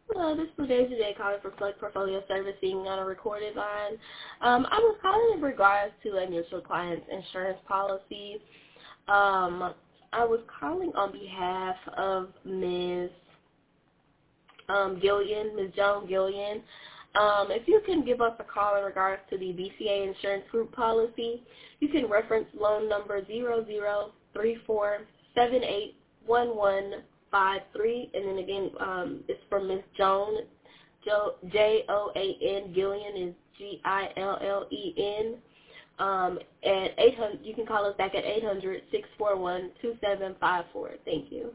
Hello, this is Daisy J calling for Plug Portfolio Servicing on a recorded line. I was calling in regards to a mutual client's insurance policy. I was calling on behalf of Ms. Gillian, Ms. Joan Gillian. If you can give us a call in regards to the BCA Insurance Group policy, you can reference loan number 0034781153, and then again, it's from Ms. Joan, Joan Gillian is Gillen. At 800, you can call us back at 800-641-2754. Thank you.